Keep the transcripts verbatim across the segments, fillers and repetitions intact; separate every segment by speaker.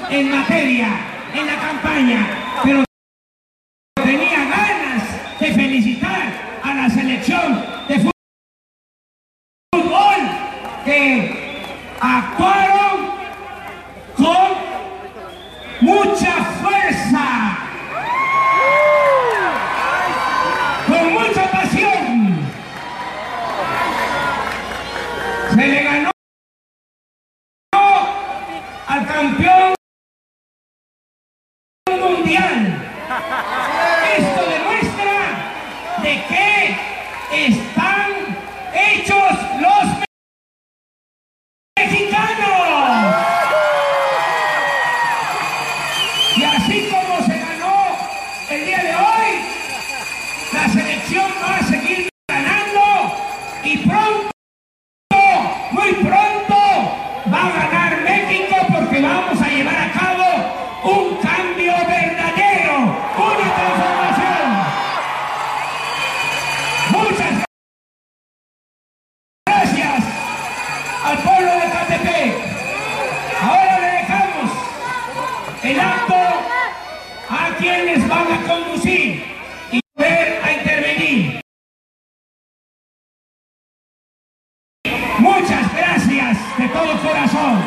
Speaker 1: en materia, en la campaña, pero tenía ganas de felicitar a la selección de fútbol que actuaron con mucha fuerza, con mucha pasión. Se le ganó al campeón mundial. Esto demuestra de qué están hechos los mexicanos. Y así como se ganó el día de hoy, la selección va a seguir ganando y pronto, muy pronto, va a ganar México, porque vamos a llevar a cabo un cambio verdadero, una transformación. Muchas gracias al pueblo de Catepec. Ahora le dejamos el acto a quienes van a conducir y volver a intervenir. Muchas gracias de todo corazón.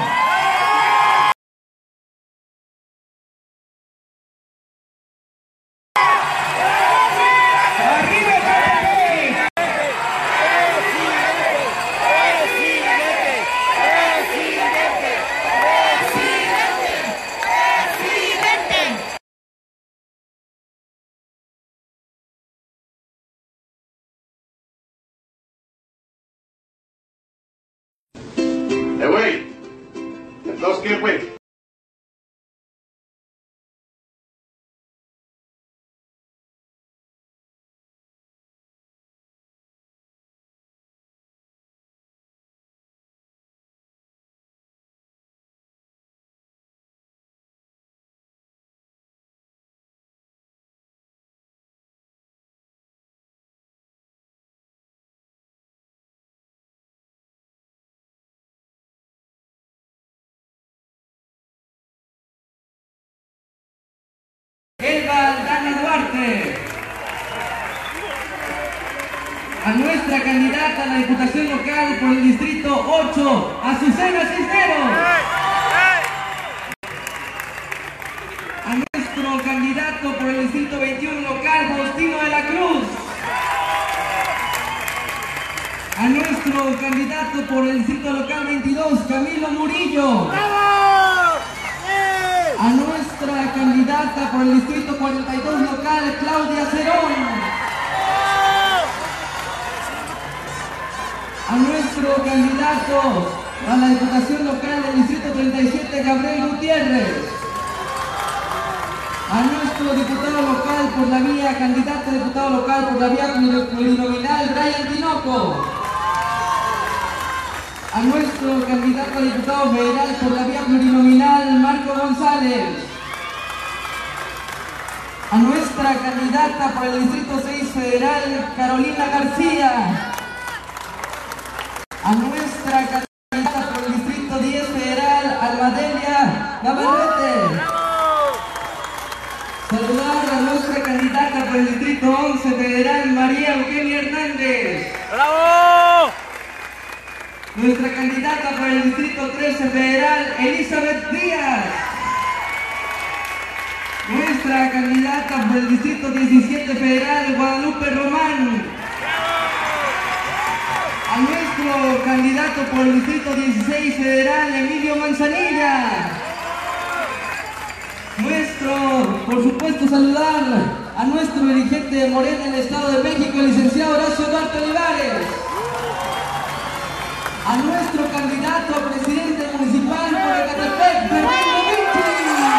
Speaker 2: Eh, güey. Entonces, ¿qué, güey?
Speaker 3: Elba Aldana Duarte, a nuestra candidata a la Diputación Local por el Distrito ocho, Azucena Cisneros, a nuestro candidato por el Distrito veintiuno Local, Faustino de la Cruz, a nuestro candidato por el Distrito Local veintidós, Camilo Murillo, a nuestra candidata por el Distrito cuarenta y dos Local, Claudia Cerón, a nuestro candidato a la Diputación Local del Distrito treinta y siete, Gabriel Gutiérrez, a nuestro diputado local por la vía, candidato a diputado local por la vía plurinominal, Brian Tinoco, a nuestro candidato a diputado federal por la vía plurinominal, Marco González, a nuestra candidata por el Distrito seis Federal, Carolina García, a nuestra candidata por el Distrito diez Federal, Almadelia Navarrete. Saludar a nuestra candidata por el Distrito once Federal, María Eugenia Hernández.
Speaker 4: ¡Bravo!
Speaker 3: Nuestra candidata por el Distrito trece Federal, Elizabeth Díaz. Nuestra candidata por el Distrito diecisiete Federal, Guadalupe Román. A nuestro candidato por el Distrito dieciséis Federal, Emilio Manzanilla. Nuestro, por supuesto, saludar a nuestro dirigente de Morena en el Estado de México, el licenciado Horacio Duarte Olivares. A nuestro candidato a presidente municipal por Ecatepec, Fernando Vinci.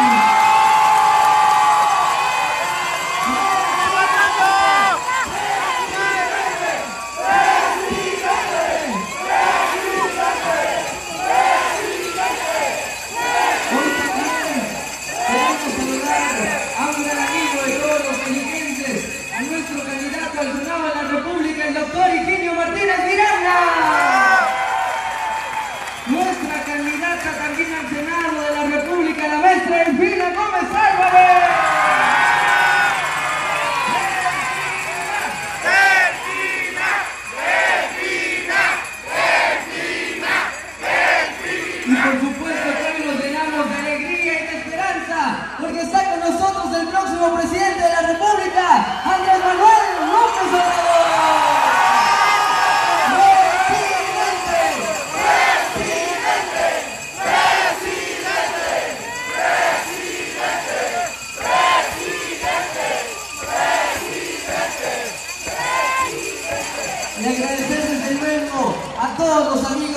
Speaker 3: Hoy también queremos saludar a un gran amigo de todos los mexiquenses, a nuestro candidato al Senado de la República, el doctor Higinio Martínez Miranda. Nuestra candidata también al Senado de la República,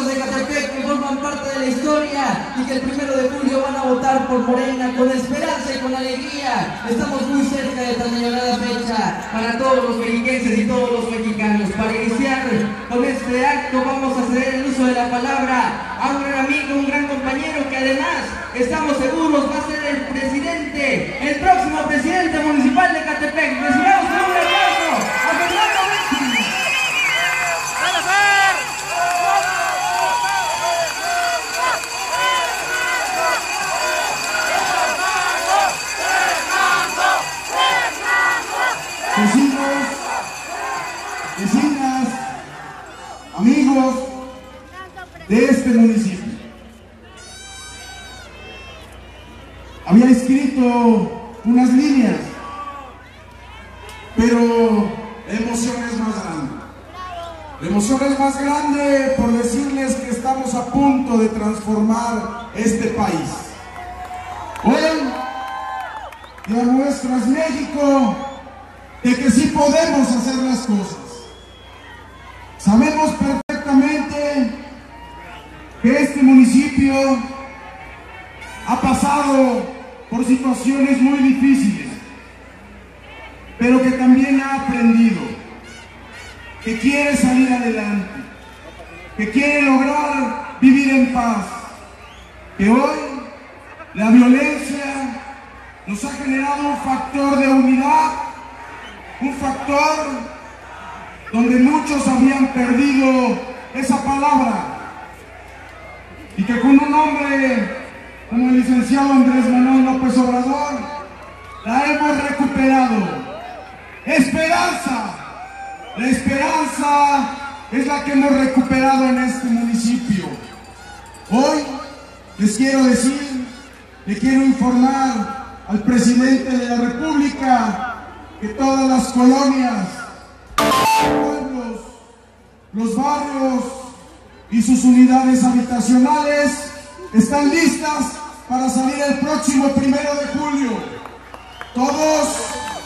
Speaker 3: de Ecatepec que forman parte de la historia y que el primero de julio van a votar por Morena con esperanza y con alegría. Estamos muy cerca de tan señalada fecha para todos los mexiquenses y todos los mexicanos. Para iniciar con este acto vamos a ceder el uso de la palabra a un gran amigo, un gran compañero que además estamos seguros va a ser el presidente, el próximo presidente municipal de Ecatepec. Recibamos un aplauso a Fernando Messi.
Speaker 4: Vecinos, vecinas, amigos de este municipio. Había escrito unas líneas, pero la emoción es más grande. La emoción es más grande por decirles que estamos a punto de transformar este país. Hoy ya nuestro es México, de que sí podemos hacer las cosas. Sabemos perfectamente que este municipio ha pasado por situaciones muy difíciles, pero que también ha aprendido, que quiere salir adelante, que quiere lograr vivir en paz, que hoy la violencia nos ha generado un factor de unidad, un factor donde muchos habían perdido esa palabra y que con un hombre como el licenciado Andrés Manuel López Obrador la hemos recuperado. Esperanza, la esperanza es la que hemos recuperado en este municipio. Hoy les quiero decir, le quiero informar al presidente de la República que todas las colonias, los pueblos, los barrios y sus unidades habitacionales están listas para salir el próximo primero de julio. Todos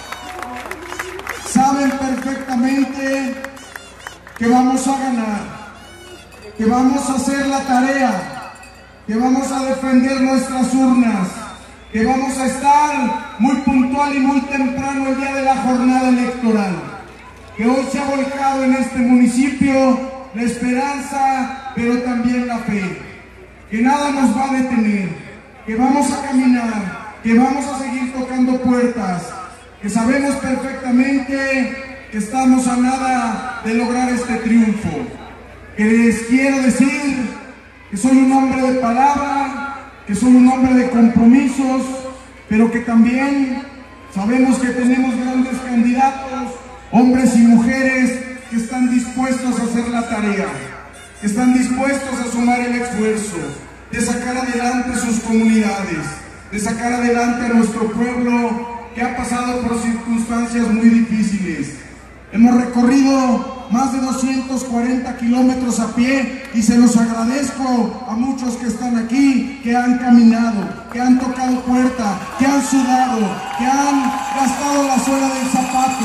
Speaker 4: saben perfectamente que vamos a ganar, que vamos a hacer la tarea, que vamos a defender nuestras urnas, que vamos a estar muy puntual y muy temprano el día de la jornada electoral, que hoy se ha volcado en este municipio la esperanza, pero también la fe, que nada nos va a detener, que vamos a caminar, que vamos a seguir tocando puertas, que sabemos perfectamente que estamos a nada de lograr este triunfo, que les quiero decir que soy un hombre de palabra, que soy un hombre de compromisos, pero que también sabemos que tenemos grandes candidatos, hombres y mujeres que están dispuestos a hacer la tarea, que están dispuestos a sumar el esfuerzo de sacar adelante sus comunidades, de sacar adelante a nuestro pueblo que ha pasado por circunstancias muy difíciles. Hemos recorrido más de doscientos cuarenta kilómetros a pie y se los agradezco a muchos que están aquí, que han caminado, que han tocado puerta, que han sudado, que han gastado la suela del zapato.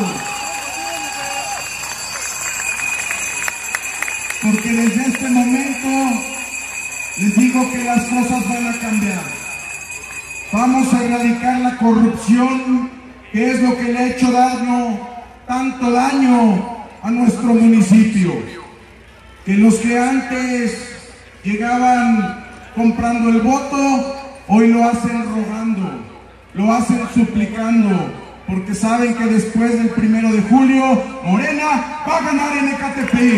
Speaker 4: Porque desde este momento les digo que las cosas van a cambiar. Vamos a erradicar la corrupción, que es lo que le ha hecho daño tanto daño a nuestro municipio, que los que antes llegaban comprando el voto, hoy lo hacen rogando, lo hacen suplicando, porque saben que después del primero de julio, Morena va a ganar en Ecatepec.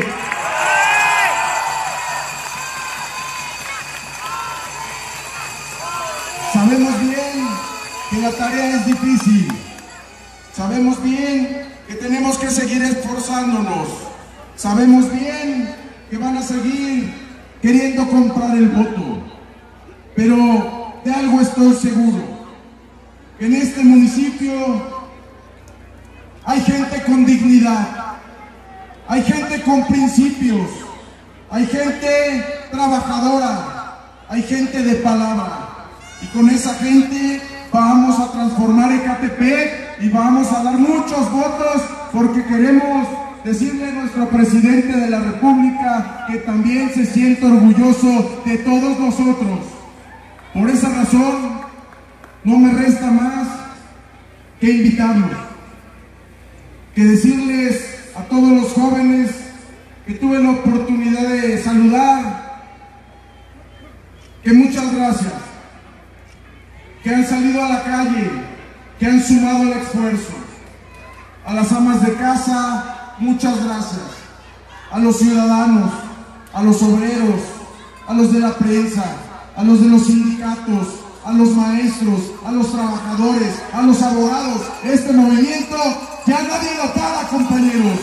Speaker 4: Sabemos bien que la tarea es difícil, sabemos bien que tenemos que seguir esforzándonos, sabemos bien que van a seguir queriendo comprar el voto, pero de algo estoy seguro, que en este municipio hay gente con dignidad, hay gente con principios, hay gente trabajadora, hay gente de palabra, y con esa gente vamos a transformar Ecatepec y vamos a dar muchos votos porque queremos decirle a nuestro presidente de la República que también se siente orgulloso de todos nosotros. Por esa razón, no me resta más que invitarlos, que decirles a todos los jóvenes que tuve la oportunidad de saludar, que muchas gracias, que han salido a la calle, que han sumado el esfuerzo. A las amas de casa, muchas gracias. A los ciudadanos, a los obreros, a los de la prensa, a los de los sindicatos, a los maestros, a los trabajadores, a los abogados. Este movimiento ya nadie lo para, compañeros.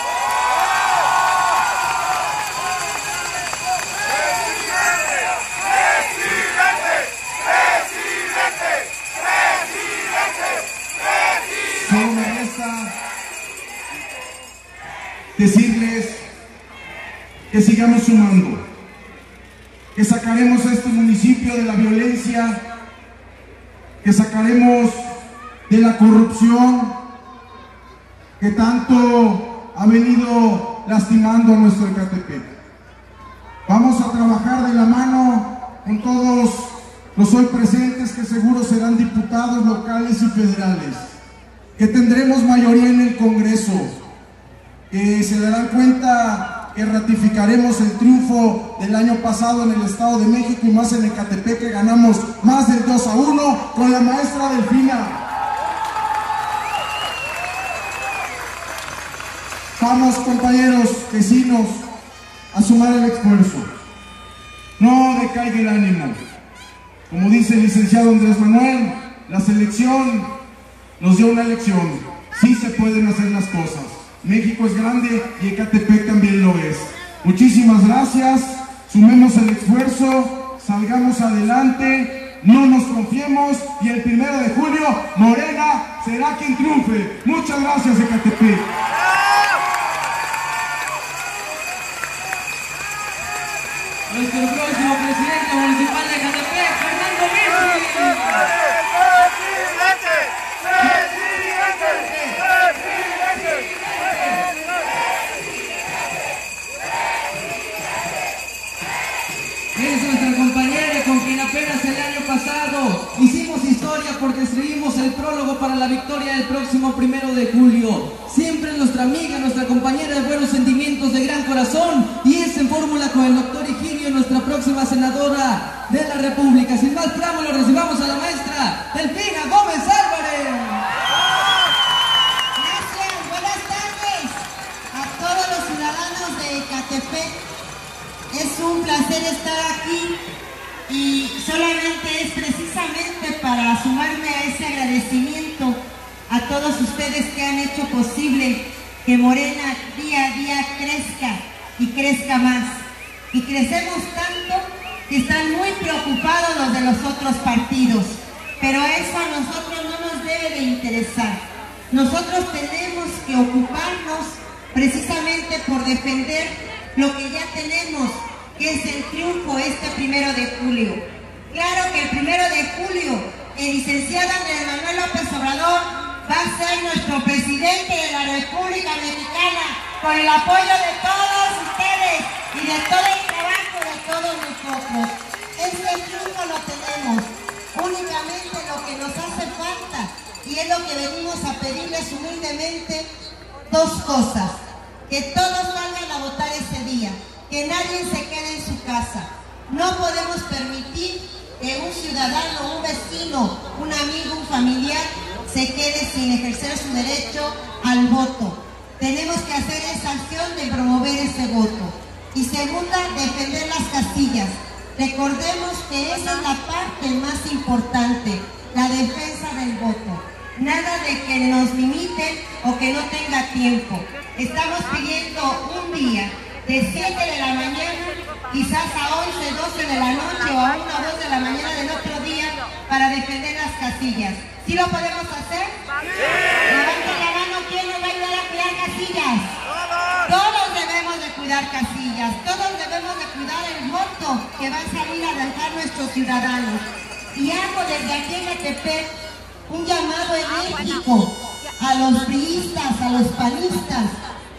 Speaker 4: Solo me resta decirles que sigamos sumando, que sacaremos a este municipio de la violencia, que sacaremos de la corrupción que tanto ha venido lastimando a nuestro Ecatepec. Vamos a trabajar de la mano con todos los hoy presentes, que seguro serán diputados locales y federales, que tendremos mayoría en el Congreso, que se darán cuenta que ratificaremos el triunfo del año pasado en el Estado de México y más en Ecatepec, que ganamos más del dos a uno con la maestra Delfina. Vamos, compañeros, vecinos, a sumar el esfuerzo. No decaiga el ánimo. Como dice el licenciado Andrés Manuel, la selección nos dio una lección. Sí se pueden hacer las cosas. México es grande y Ecatepec también lo es. Muchísimas gracias. Sumemos el esfuerzo, salgamos adelante, no nos confiemos y el primero de julio Morena será quien triunfe. Muchas gracias, Ecatepec.
Speaker 3: Nuestro próximo presidente municipal de Ecatepec, Fernando Messi. Es nuestra compañera con quien apenas el año pasado hicimos historia porque escribimos el prólogo para la victoria del próximo primero de julio. Siempre nuestra amiga, nuestra compañera de buenos sentimientos, de gran corazón, y es en fórmula con el doctor Higinio, nuestra próxima senadora de la República. Sin más preámbulos, recibamos a la maestra Delfina Gómez Álvarez.
Speaker 5: Gracias, buenas tardes a todos los ciudadanos de Ecatepec. Es un placer estar aquí y solamente es precisamente para sumarme a ese agradecimiento a todos ustedes que han hecho posible que Morena día a día crezca y crezca más. Y crecemos tanto que están muy preocupados los de los otros partidos, pero eso a nosotros no nos debe de interesar. Nosotros tenemos que ocuparnos precisamente por defender lo que ya tenemos, que es el triunfo este primero de julio. Claro que el primero de julio el licenciado Andrés Manuel López Obrador va a ser nuestro presidente de la República Mexicana, con el apoyo de todos ustedes y de todo el trabajo de todos nosotros. Este triunfo lo tenemos. Únicamente lo que nos hace falta, y es lo que venimos a pedirles humildemente, dos cosas: que todos salgan a votar ese día, que nadie se quede en su casa. No podemos permitir que un ciudadano, un vecino, un amigo, un familiar se quede sin ejercer su derecho al voto. Tenemos que hacer esa acción de promover ese voto. Y segunda, defender las casillas. Recordemos que esa es la parte más importante, la defensa del voto. Nada de que nos limiten o que no tenga tiempo. Estamos pidiendo un día de siete de la mañana, quizás a once, doce de la noche o a una o dos de la mañana del otro día, para defender las casillas. ¿Sí lo podemos hacer? ¡Sí! Levanten la mano, ¿quién nos va a ayudar a cuidar casillas? Todos debemos de cuidar casillas, todos debemos de cuidar el voto que va a salir a dejar nuestros ciudadanos. Y hago desde aquí en Ecatepec un llamado enérgico a los priistas, a los panistas, que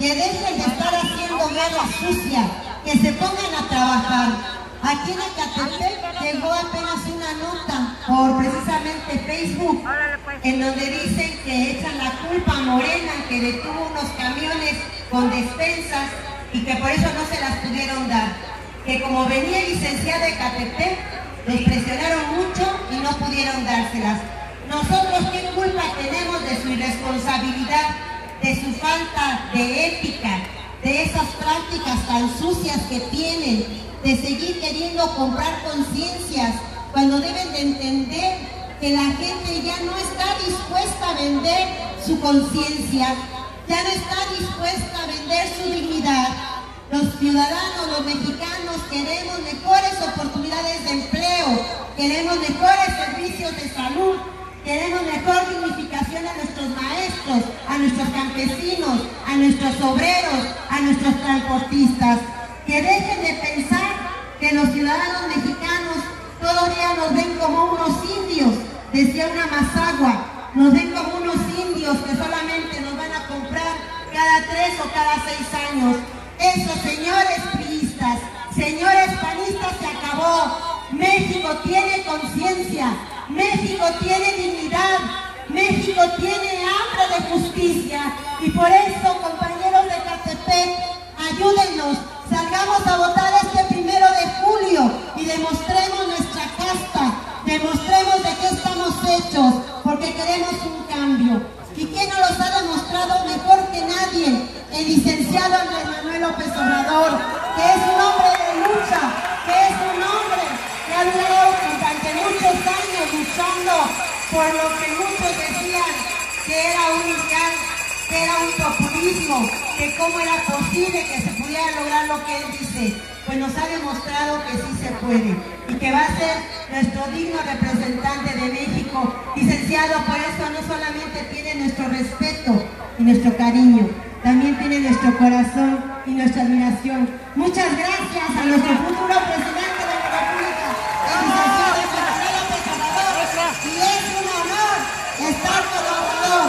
Speaker 5: que dejen de estar haciendo guerra sucia, que se pongan a trabajar. Aquí en Ecatepec llegó apenas una nota por precisamente Facebook, en donde dicen que echan la culpa a Morena, que detuvo unos camiones con despensas y que por eso no se las pudieron dar. Que como venía el licenciado de Ecatepec, los presionaron mucho y no pudieron dárselas. Nosotros, ¿qué culpa tenemos de su irresponsabilidad, de su falta de ética, de esas prácticas tan sucias que tienen, de seguir queriendo comprar conciencias, cuando deben de entender que la gente ya no está dispuesta a vender su conciencia, ya no está dispuesta a vender su dignidad? Los ciudadanos, los mexicanos, queremos mejores oportunidades de empleo, queremos mejores servicios de salud, queremos mejor dignificación a nuestros maestros, a nuestros campesinos, a nuestros obreros, a nuestros transportistas. Que dejen de pensar que los ciudadanos mexicanos todavía nos ven como unos indios, decía una mazagua, nos ven como unos indios que solamente nos van a comprar cada tres o cada seis años. Eso, señores priistas, señores panistas, se acabó. México tiene conciencia, México tiene dignidad, México tiene hambre de justicia, y por eso, compañeros de Ecatepec, ayúdennos, salgamos a votar este primero de julio y demostremos nuestra casta, demostremos de qué estamos hechos, porque queremos un cambio. ¿Y quién nos los ha demostrado mejor que nadie? El licenciado Andrés Manuel López Obrador, que es un hombre de lucha, que es un hombre que ha durado durante muchos años luchando por lo que muchos decían que era un ideal, que era un populismo, que cómo era posible que se pudiera lograr lo que él dice. Pues nos ha demostrado que sí se puede y que va a ser nuestro digno representante de México. Licenciado, por eso no solamente tiene nuestro respeto y nuestro cariño, también tiene nuestro corazón y nuestra admiración. Muchas gracias a nuestro futuro presidente de la República, el licenciado Manuel López Obrador. Y es un honor estar con Obrador.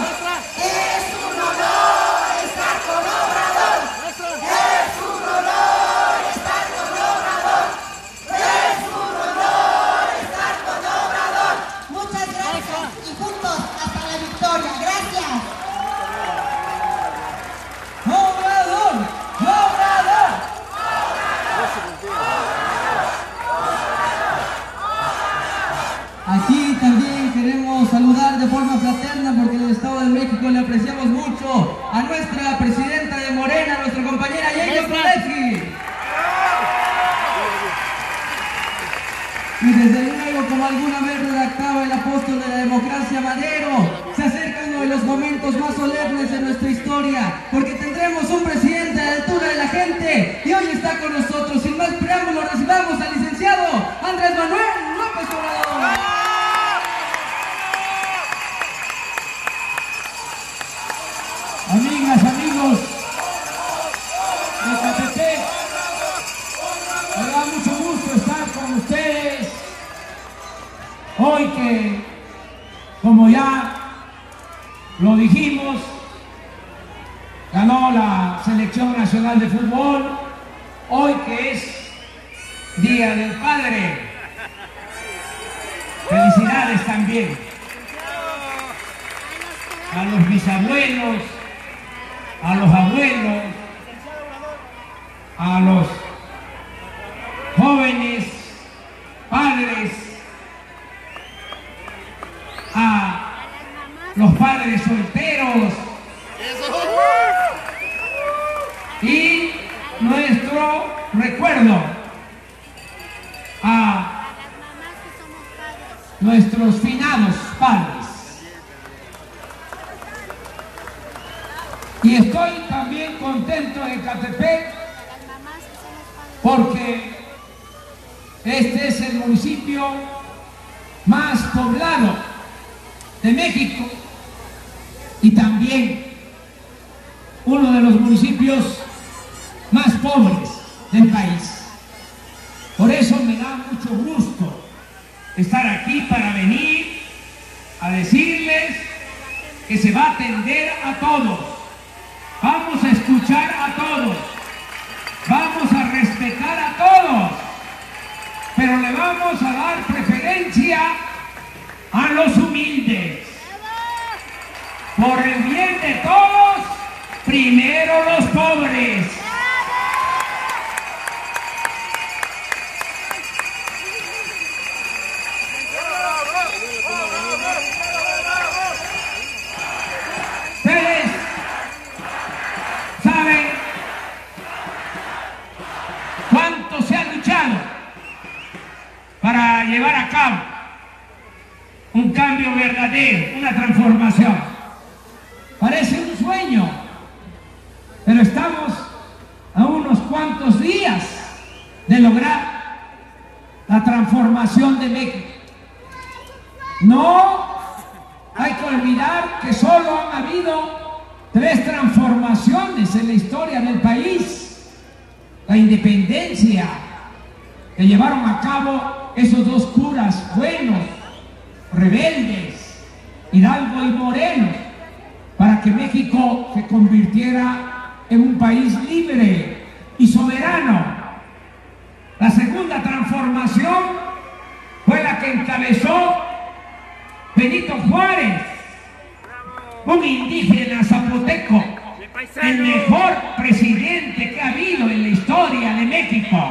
Speaker 5: Es un honor estar con Obrador. Es un honor estar con Obrador. Es un honor estar con Obrador. Muchas gracias y juntos hasta la victoria. Gracias.
Speaker 3: ¡Obrador! ¡Obrador! Aquí también queremos saludar de forma fraterna, porque en el Estado de México le apreciamos mucho, a nuestra presidenta de Morena, nuestra compañera Yeyo Koleski. Y desde luego, como alguna vez redactaba el apóstol de la democracia Madero, se acerca uno de los momentos más solemnes de nuestra historia, porque tendremos un presidente a la altura de la gente, y hoy está con nosotros. Sin más preámbulos, recibamos al licenciado Andrés Manuel López Obrador.
Speaker 1: Amigas, amigos de Ecatepec, me da mucho gusto estar con ustedes hoy que, como ya lo dijimos, ganó la Selección Nacional de Fútbol, hoy que es Día del Padre. Felicidades también a los bisabuelos, a los abuelos, a los jóvenes, padres, a los padres solteros y nuestro recuerdo a nuestros finados padres. Y estoy también contento en Ecatepec porque este es el municipio más poblado de México y también uno de los municipios más pobres del país. Por eso me da mucho gusto estar aquí para venir a decirles que se va a atender a todos. Vamos a escuchar escuchar a todos, vamos a respetar a todos, pero le vamos a dar preferencia a los humildes. Por el bien de todos, primero los pobres. Ustedes saben cuánto se ha luchado para llevar a cabo un cambio verdadero, una transformación. Parece un sueño, pero estamos a unos cuantos días de lograr la transformación de México. No hay que olvidar que solo han habido tres transformaciones en la historia del país. La independencia que llevaron a cabo esos dos curas buenos, rebeldes, Hidalgo y Moreno, para que México se convirtiera en un país libre y soberano. La segunda transformación fue la que encabezó Benito Juárez, un indígena zapoteco, el mejor presidente que ha habido en la historia de México.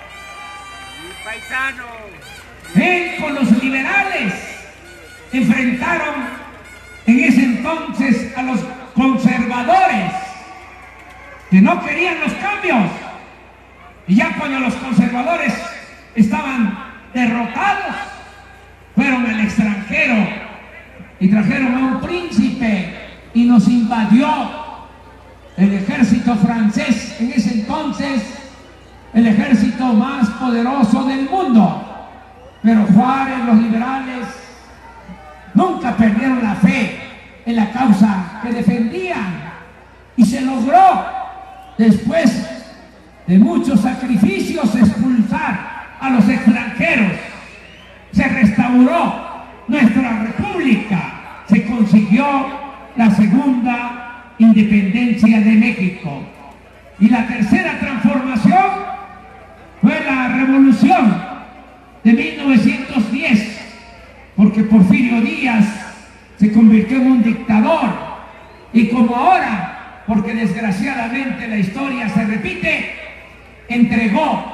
Speaker 1: Él con los liberales enfrentaron en ese entonces a los conservadores que no querían los cambios, y ya cuando los conservadores estaban derrotados, fueron al extranjero y trajeron a un príncipe y nos invadió el ejército francés, en ese entonces el ejército más poderoso del mundo. Pero Juárez, los liberales, nunca perdieron la fe en la causa que defendían, y se logró, después de muchos sacrificios, expulsar a los extranjeros. Se restauró nuestra república, se consiguió la segunda independencia de México. Y la tercera transformación fue la revolución de mil novecientos diez, porque Porfirio Díaz se convirtió en un dictador, y como ahora, porque desgraciadamente la historia se repite, entregó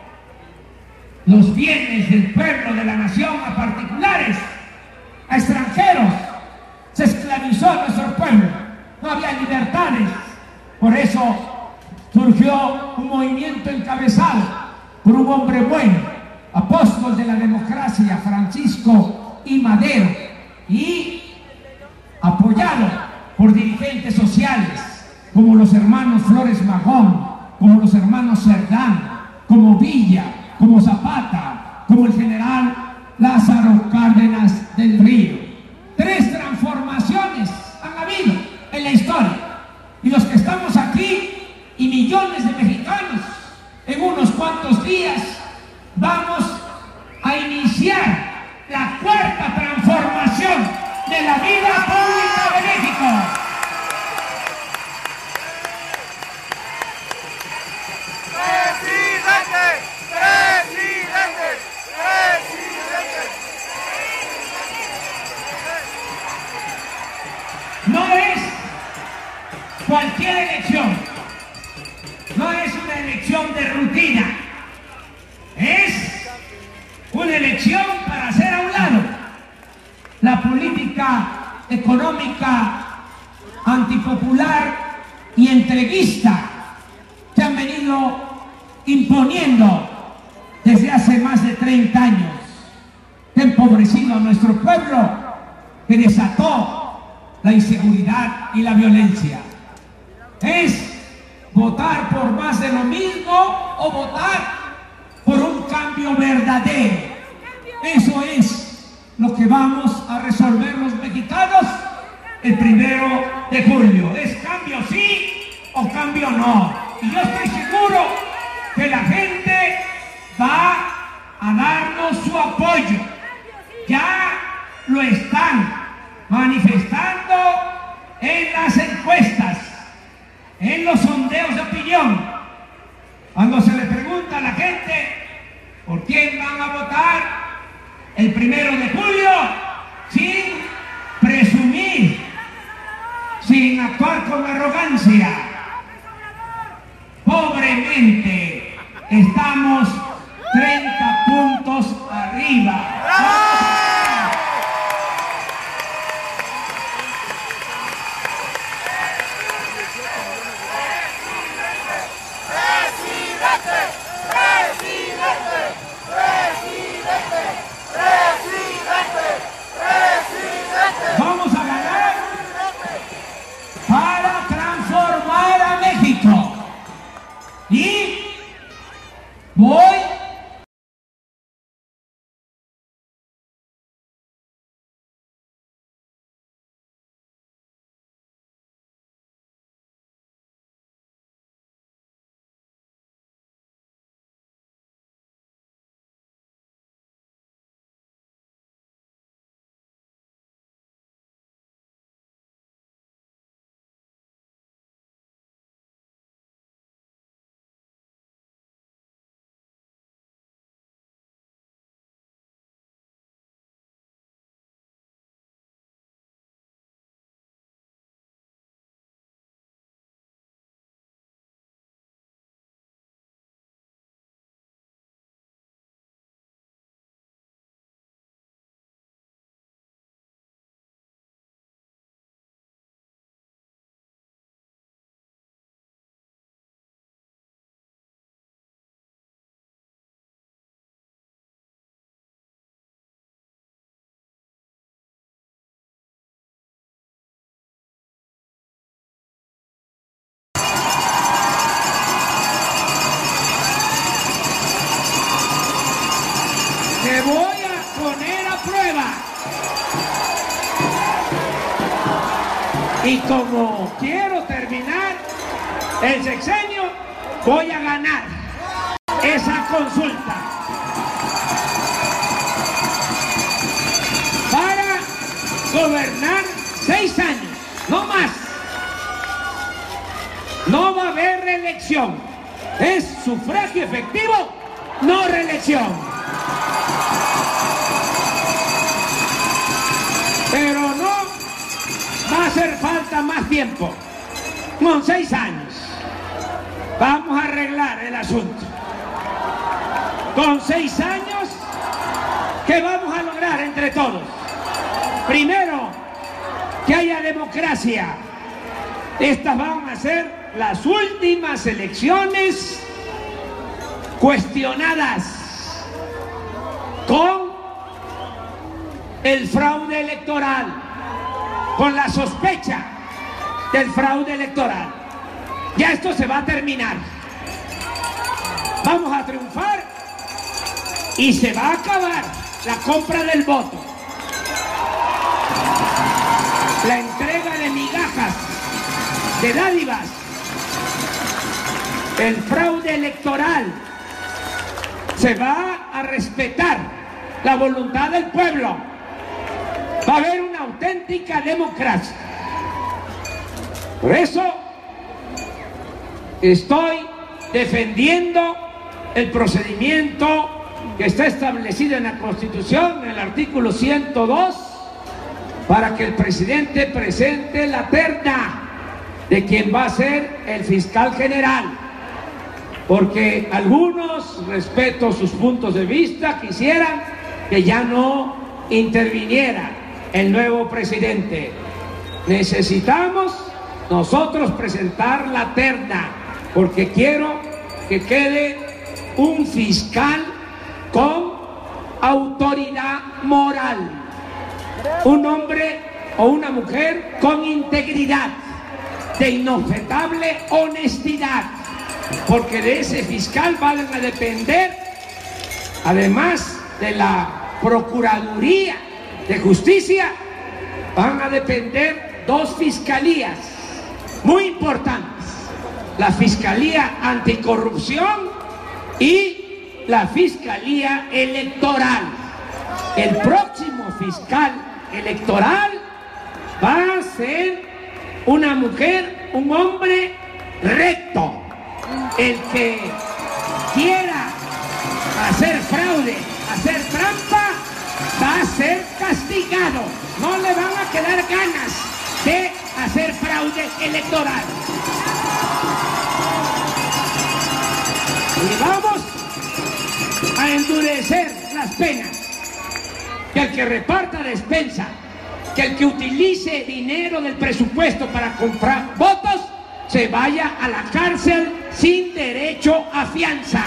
Speaker 1: los bienes del pueblo, de la nación, a particulares, a extranjeros. Se esclavizó a nuestro pueblo, no había libertades. Por eso surgió un movimiento encabezado por un hombre bueno, apóstol de la democracia, Francisco I. Madero, y apoyado por dirigentes sociales como los hermanos Flores Magón, como los hermanos Cerdán, como Villa, como Zapata, como el general Lázaro Cárdenas del Río. Tres transformaciones han habido en la historia, y los que estamos aquí y millones de mexicanos, en unos cuantos días vamos a iniciar la cuarta transformación de la vida pública de México.
Speaker 6: ¡Presidente! ¡Presidente! ¡Presidente!
Speaker 1: No es cualquier elección, no es una elección de rutina, es una elección para hacer a un lado la política económica antipopular y entreguista que han venido imponiendo desde hace más de treinta años, que ha empobrecido a nuestro pueblo, que desató la inseguridad y la violencia. Es votar por más de lo mismo o votar por un cambio verdadero. Eso es lo que vamos a resolver los mexicanos el primero de julio. ¿Es cambio sí o cambio no? Y yo estoy seguro que la gente va a darnos su apoyo. Ya lo están manifestando en las encuestas, en los sondeos millón. Cuando se le pregunta a la gente por quién van a votar el primero de julio, sin presumir, sin actuar con arrogancia, pobremente estamos treinta puntos arriba. Vamos a ganar para transformar a México. Y voy te voy a poner a prueba. Y como quiero terminar el sexenio, voy a ganar esa consulta para gobernar seis años, no más. No va a haber reelección. Es sufragio efectivo, no reelección. Pero no va a hacer falta más tiempo. Con seis años vamos a arreglar el asunto. Con seis años, ¿qué vamos a lograr entre todos? Primero, que haya democracia. Estas van a ser las últimas elecciones cuestionadas con el fraude electoral, con la sospecha del fraude electoral. Ya esto se va a terminar. Vamos a triunfar y se va a acabar la compra del voto, la entrega de migajas, de dádivas, el fraude electoral. Se va a respetar la voluntad del pueblo. Va a haber una auténtica democracia. Por eso estoy defendiendo el procedimiento que está establecido en la Constitución, en el artículo ciento dos, para que el presidente presente la terna de quien va a ser el fiscal general. Porque algunos, respeto sus puntos de vista, quisieran que ya no interviniera el nuevo presidente. Necesitamos nosotros presentar la terna, porque quiero que quede un fiscal con autoridad moral, un hombre o una mujer con integridad, de inobjetable honestidad, porque de ese fiscal van a depender, además de la Procuraduría de Justicia, van a depender dos fiscalías muy importantes: la Fiscalía Anticorrupción y la Fiscalía Electoral. El próximo fiscal electoral va a ser una mujer, un hombre recto, el que quiera hacer fraude, hacer trampa, va a ser castigado. No le van a quedar ganas de hacer fraude electoral. Y vamos a endurecer las penas. Que el que reparta despensa, que el que utilice dinero del presupuesto para comprar votos, se vaya a la cárcel sin derecho a fianza.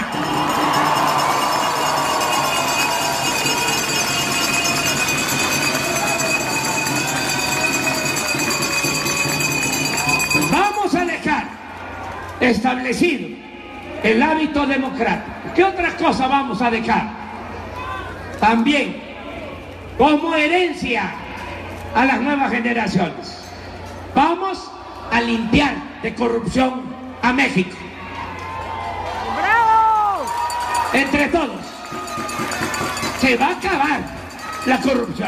Speaker 1: Vamos a dejar establecido el hábito democrático. ¿Qué otra cosa vamos a dejar? También, como herencia a las nuevas generaciones, vamos a limpiar de corrupción a México.
Speaker 6: ¡Bravo!
Speaker 1: Entre todos, se va a acabar la corrupción.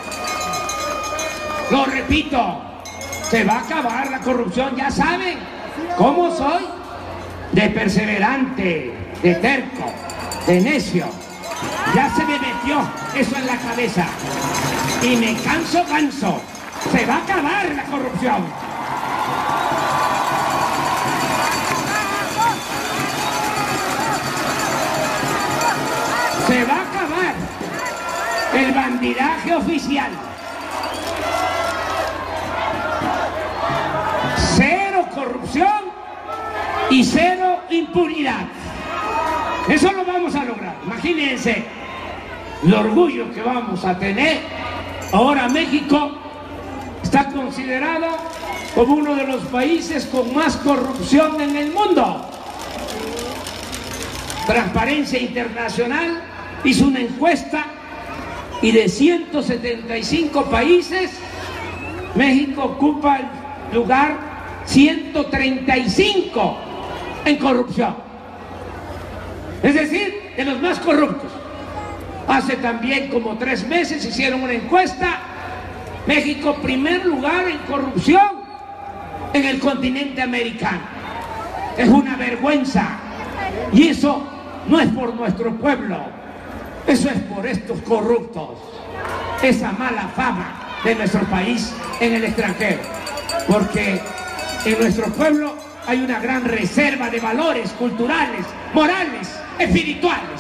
Speaker 1: Lo repito, se va a acabar la corrupción. Ya saben cómo soy de perseverante, de terco, de necio. Ya se me metió eso en la cabeza y me canso, canso. Se va a acabar la corrupción. Se va a acabar el bandidaje oficial. Cero corrupción y cero impunidad. Eso lo vamos a lograr. Imagínense el orgullo que vamos a tener. Ahora México está considerado como uno de los países con más corrupción en el mundo. Transparencia Internacional hizo una encuesta y de ciento setenta y cinco países, México ocupa el lugar ciento treinta y cinco en corrupción. Es decir, de los más corruptos. Hace también como tres meses hicieron una encuesta. México, primer lugar en corrupción en el continente americano. Es una vergüenza. Y eso no es por nuestro pueblo. Eso es por estos corruptos. Esa mala fama de nuestro país en el extranjero. Porque en nuestro pueblo hay una gran reserva de valores culturales, morales, espirituales.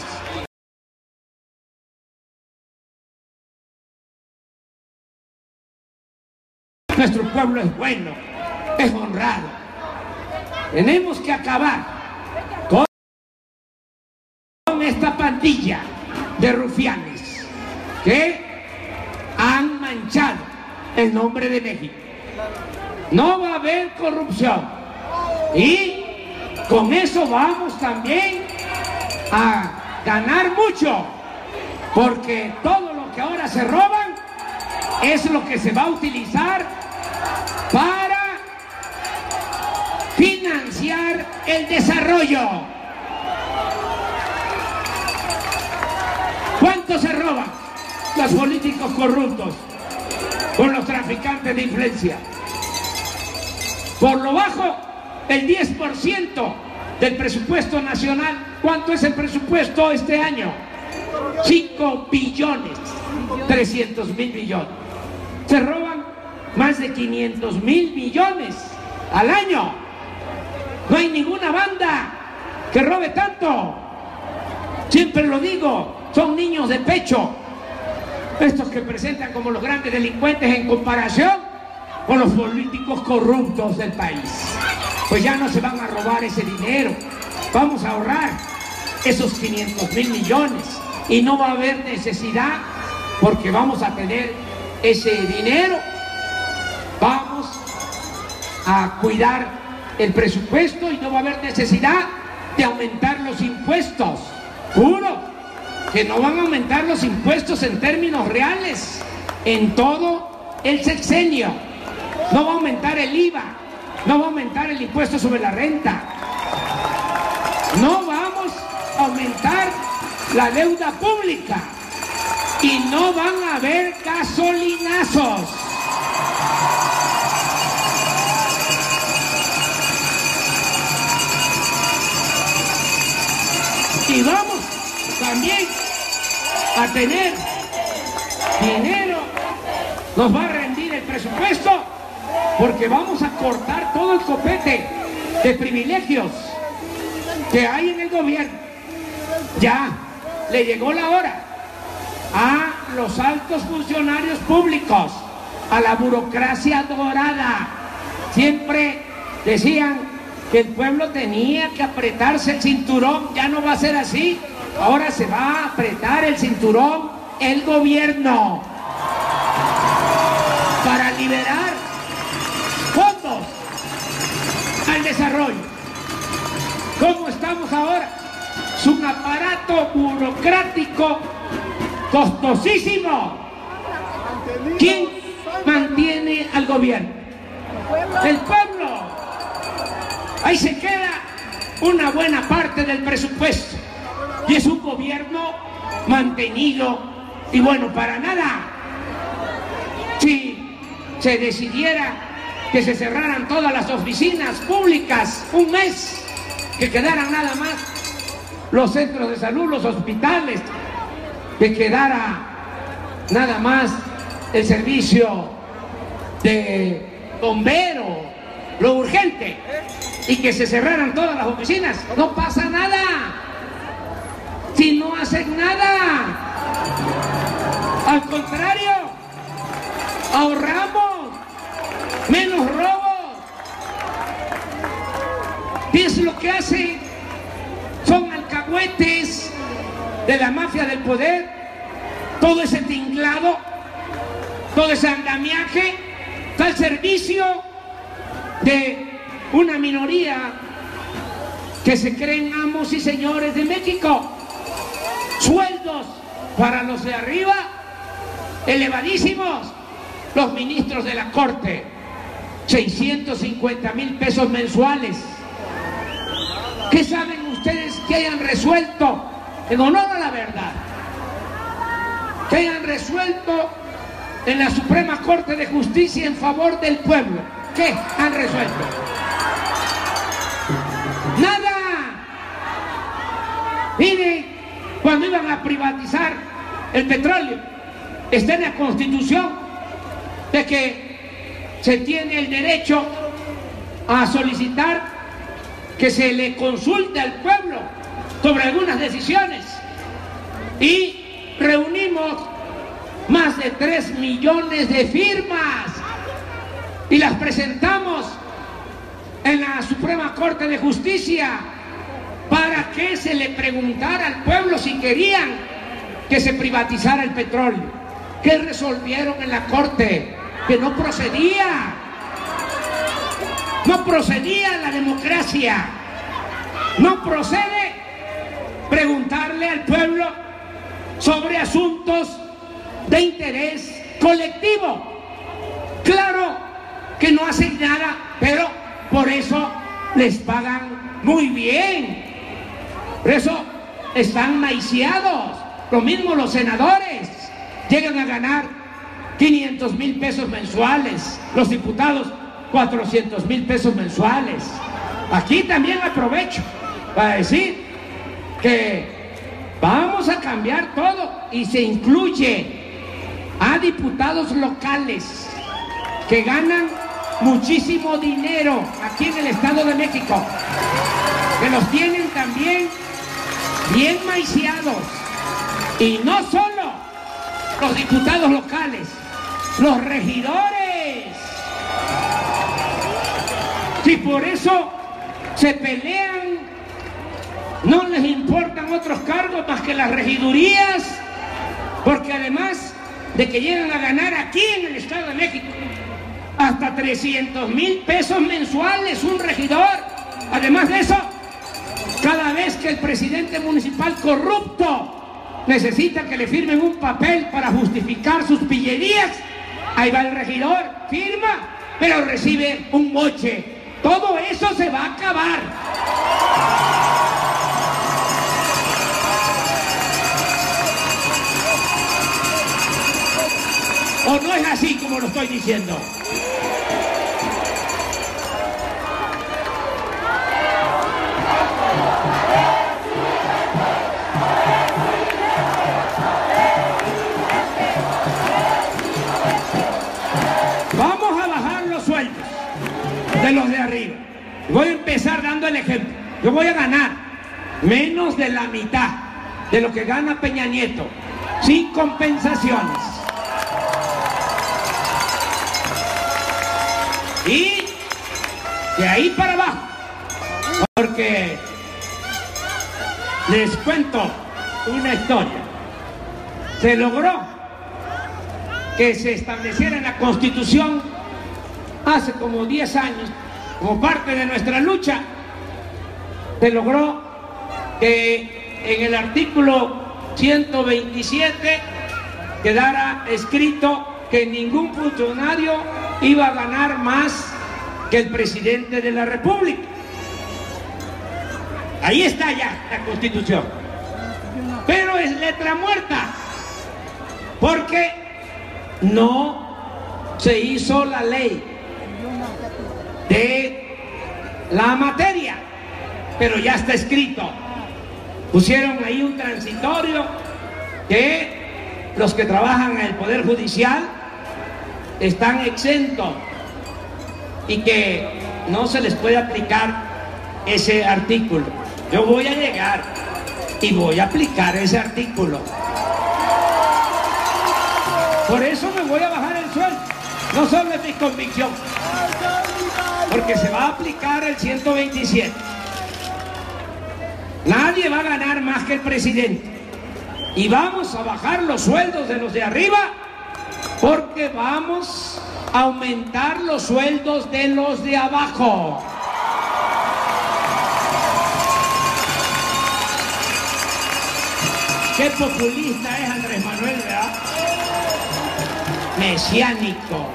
Speaker 1: Nuestro pueblo es bueno, es honrado. Tenemos que acabar con esta pandilla de rufianes que han manchado el nombre de México. No va a haber corrupción y con eso vamos también a ganar mucho, porque todo lo que ahora se roban es lo que se va a utilizar para financiar el desarrollo. ¿Cuánto se roban los políticos corruptos con los traficantes de influencia? Por lo bajo, el diez por ciento del presupuesto nacional. ¿Cuánto es el presupuesto este año? cinco billones trescientos mil millones. Se roban más de quinientos mil millones al año. No hay ninguna banda que robe tanto. Siempre lo digo, son niños de pecho estos que presentan como los grandes delincuentes en comparación con los políticos corruptos del país. Pues ya no se van a robar ese dinero. Vamos a ahorrar esos quinientos mil millones y no va a haber necesidad, porque vamos a tener ese dinero. Vamos a cuidar el presupuesto y no va a haber necesidad de aumentar los impuestos. Juro que no van a aumentar los impuestos en términos reales en todo el sexenio. No va a aumentar el I V A, no va a aumentar el impuesto sobre la renta, no vamos a aumentar la deuda pública y no van a haber gasolinazos. Y vamos también a tener dinero, nos va a rendir el presupuesto, porque vamos a cortar todo el copete de privilegios que hay en el gobierno. Ya le llegó la hora a los altos funcionarios públicos, a la burocracia dorada. Siempre decían que el pueblo tenía que apretarse el cinturón. Ya no va a ser así. Ahora se va a apretar el cinturón el gobierno para liberar fondos al desarrollo. ¿Cómo estamos ahora? Es un aparato burocrático costosísimo. ¿Quién mantiene al gobierno? El pueblo. Ahí se queda una buena parte del presupuesto. Y es un gobierno mantenido y bueno para nada. Si se decidiera que se cerraran todas las oficinas públicas un mes, que quedaran nada más los centros de salud, los hospitales, que quedara nada más el servicio de bombero, lo urgente, y que se cerraran todas las oficinas, no pasa nada. Si no hacen nada, al contrario, ahorramos, menos robos. Y es lo que hacen, son alcahuetes de la mafia del poder. Todo ese tinglado, todo ese andamiaje está al servicio de una minoría que se creen amos y señores de México. Sueldos para los de arriba elevadísimos. Los ministros de la corte, seiscientos cincuenta mil pesos mensuales. ¿Qué saben ustedes que hayan resuelto en honor a la verdad? Que hayan resuelto en la Suprema Corte de Justicia en favor del pueblo. ¿Qué han resuelto? ¡Nada! Miren, cuando iban a privatizar el petróleo, está en la Constitución de que se tiene el derecho a solicitar que se le consulte al pueblo sobre algunas decisiones. Y reunimos más de tres millones de firmas y las presentamos en la Suprema Corte de Justicia para que se le preguntara al pueblo si querían que se privatizara el petróleo. ¿Qué resolvieron en la Corte? Que no procedía. No procedía la democracia. No procede preguntarle al pueblo sobre asuntos de interés colectivo. Claro que no hacen nada, pero por eso les pagan muy bien. Por eso están maiciados. Lo mismo los senadores. Llegan a ganar quinientos mil pesos mensuales. Los diputados, cuatrocientos mil pesos mensuales. Aquí también aprovecho para decir que vamos a cambiar todo y se incluye a diputados locales que ganan muchísimo dinero aquí en el Estado de México, que los tienen también bien maiciados. Y no solo los diputados locales, los regidores. Si por eso se pelean, no les importan otros cargos más que las regidurías, porque además de que llegan a ganar aquí en el Estado de México hasta trescientos mil pesos mensuales un regidor. Además de eso, cada vez que el presidente municipal corrupto necesita que le firmen un papel para justificar sus pillerías, ahí va el regidor, firma, pero recibe un moche. Todo eso se va a acabar. ¿O no es así como lo estoy diciendo? de los de arriba. Voy a empezar dando el ejemplo. Yo voy a ganar menos de la mitad de lo que gana Peña Nieto, sin compensaciones. Y de ahí para abajo, porque les cuento una historia. Se logró que se estableciera en la Constitución hace como diez años, como parte de nuestra lucha. Se logró que en el artículo ciento veintisiete quedara escrito que ningún funcionario iba a ganar más que el presidente de la República. Ahí está ya la Constitución. Pero es letra muerta, porque no se hizo la ley de la materia, pero ya está escrito. Pusieron ahí un transitorio que los que trabajan en el Poder Judicial están exentos y que no se les puede aplicar ese artículo. Yo voy a llegar y voy a aplicar ese artículo. Por eso me voy a bajar el sueldo. No solo es mi convicción, porque se va a aplicar el ciento veintisiete. Nadie va a ganar más que el presidente. Y vamos a bajar los sueldos de los de arriba, porque vamos a aumentar los sueldos de los de abajo. Qué populista es Andrés Manuel, ¿verdad? Mesiánico.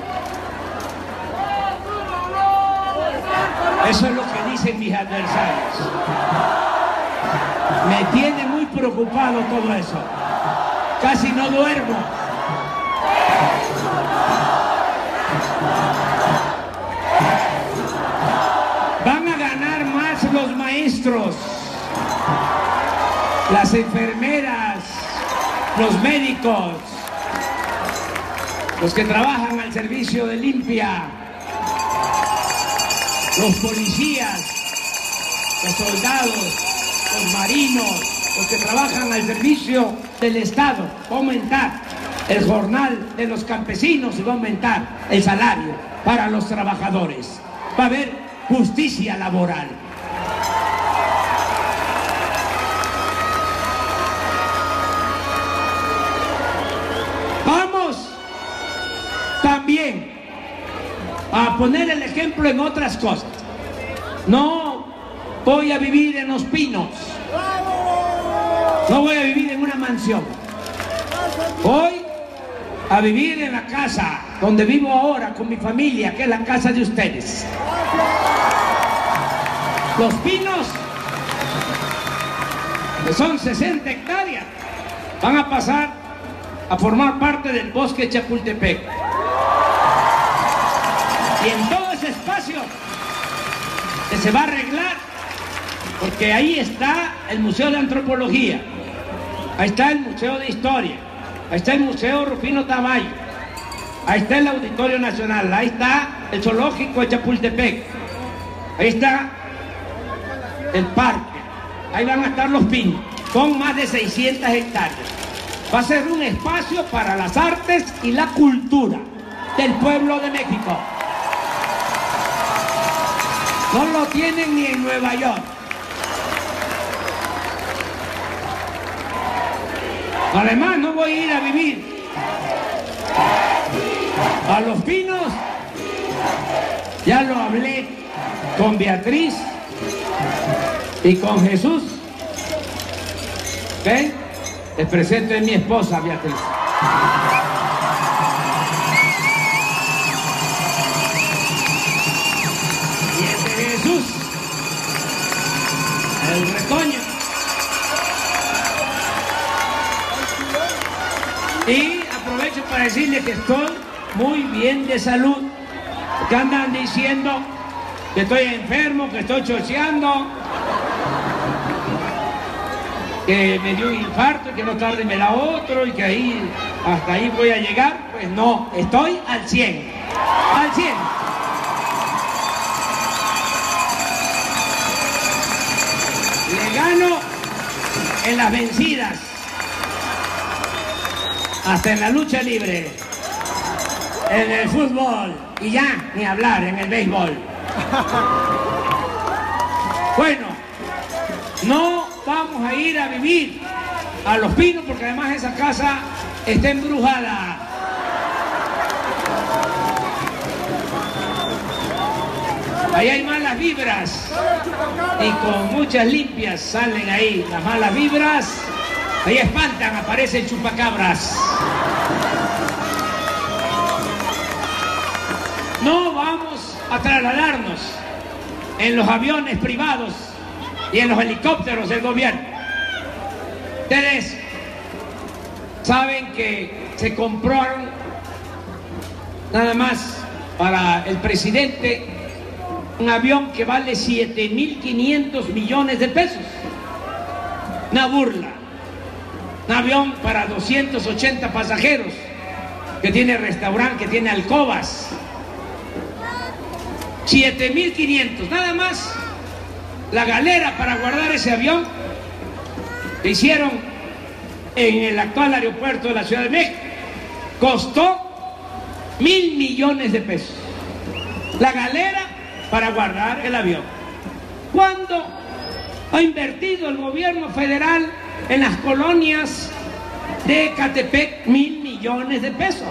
Speaker 1: Eso es lo que dicen mis adversarios. Me tiene muy preocupado todo eso. Casi no duermo. Van a ganar más los maestros, las enfermeras, los médicos, los que trabajan al servicio de limpia, los policías, los soldados, los marinos, los que trabajan al servicio del Estado. Va a aumentar el jornal de los campesinos y va a aumentar el salario para los trabajadores. Va a haber justicia laboral. Vamos también a poner el ejemplo en otras cosas. No voy a vivir en Los Pinos. No voy a vivir en una mansión. Voy a vivir en la casa donde vivo ahora con mi familia, que es la casa de ustedes. Los Pinos, que son sesenta hectáreas, van a pasar a formar parte del bosque Chapultepec. Y en todo ese espacio que se va a arreglar, porque ahí está el Museo de Antropología, ahí está el Museo de Historia, ahí está el Museo Rufino Tamayo, ahí está el Auditorio Nacional, ahí está el Zoológico de Chapultepec, ahí está el parque, ahí van a estar Los Pinos, con más de seiscientas hectáreas. Va a ser un espacio para las artes y la cultura del pueblo de México. No lo tienen ni en Nueva York. Además, no voy a ir a vivir a Los Pinos. Ya lo hablé con Beatriz y con Jesús. ¿Ven? Les presento a mi esposa, Beatriz. Y este es Jesús, el retoño. Y aprovecho para decirles que estoy muy bien de salud, que andan diciendo que estoy enfermo, que estoy chocheando, que me dio un infarto y que no tarde me da otro y que ahí, hasta ahí voy a llegar. Pues no, estoy al cien, al cien. gano en las vencidas, hasta en la lucha libre, en el fútbol y ya ni hablar en el béisbol. Bueno, no vamos a ir a vivir a Los Pinos porque además esa casa está embrujada. Ahí hay malas vibras y con muchas limpias salen ahí las malas vibras. Ahí espantan, aparecen chupacabras. No vamos a trasladarnos en los aviones privados y en los helicópteros del gobierno. Ustedes saben que se compraron nada más para el presidente un avión que vale siete mil quinientos millones de pesos. Una burla. Un avión para doscientos ochenta pasajeros, que tiene restaurante, que tiene alcobas. siete mil quinientos, nada más. La galera para guardar ese avión que hicieron en el actual aeropuerto de la Ciudad de México costó mil millones de pesos. La galera para guardar el avión. ¿Cuándo ha invertido el gobierno federal en las colonias de Ecatepec mil millones de pesos?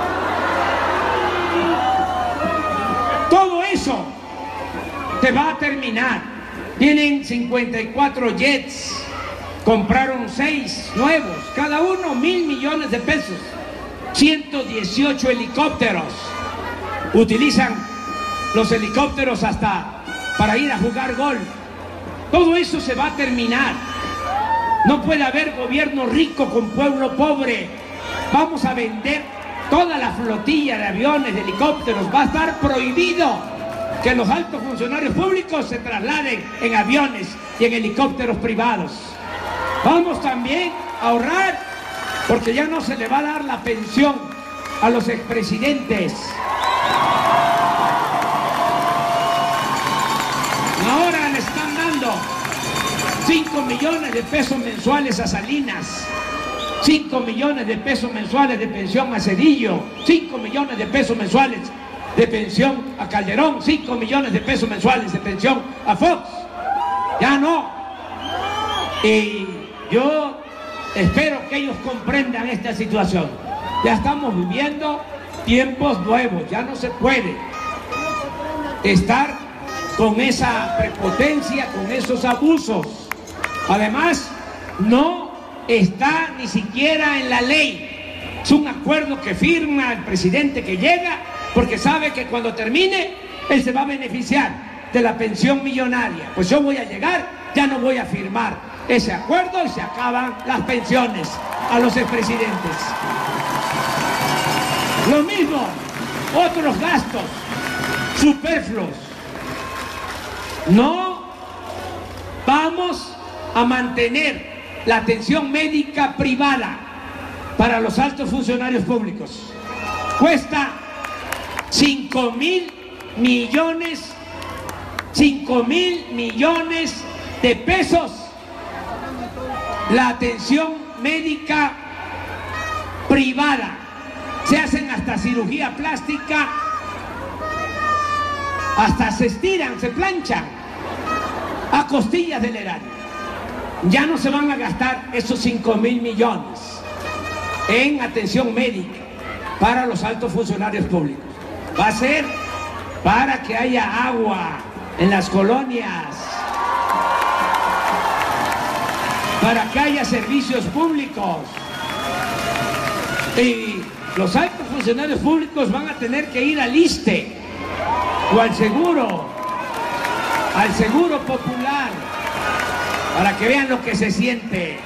Speaker 1: Todo eso se va a terminar. Tienen cincuenta y cuatro jets, compraron seis nuevos, cada uno mil millones de pesos, ciento dieciocho helicópteros, utilizan los helicópteros hasta para ir a jugar golf. Todo eso se va a terminar. No puede haber gobierno rico con pueblo pobre. Vamos a vender toda la flotilla de aviones, de helicópteros. Va a estar prohibido que los altos funcionarios públicos se trasladen en aviones y en helicópteros privados. Vamos también a ahorrar, porque ya no se le va a dar la pensión a los expresidentes. Ahora le están dando cinco millones de pesos mensuales a Salinas, cinco millones de pesos mensuales de pensión a Cedillo, cinco millones de pesos mensuales de pensión a Calderón, cinco millones de pesos mensuales de pensión a Fox. Ya no. Y yo espero que ellos comprendan esta situación. Ya estamos viviendo tiempos nuevos, ya no se puede estar con esa prepotencia, con esos abusos. Además, no está ni siquiera en la ley. Es un acuerdo que firma el presidente que llega, porque sabe que cuando termine, él se va a beneficiar de la pensión millonaria. Pues yo voy a llegar, ya no voy a firmar ese acuerdo y se acaban las pensiones a los expresidentes. Lo mismo, otros gastos superfluos. No vamos a mantener la atención médica privada para los altos funcionarios públicos. Cuesta cinco mil millones, cinco mil millones de pesos la atención médica privada. Se hacen hasta cirugía plástica, hasta se estiran, se planchan a costillas del erario. Ya no se van a gastar esos cinco mil millones en atención médica para los altos funcionarios públicos. Va a ser para que haya agua en las colonias, para que haya servicios públicos. Y los altos funcionarios públicos van a tener que ir al ISSSTE o al seguro, al seguro popular, para que vean lo que se siente.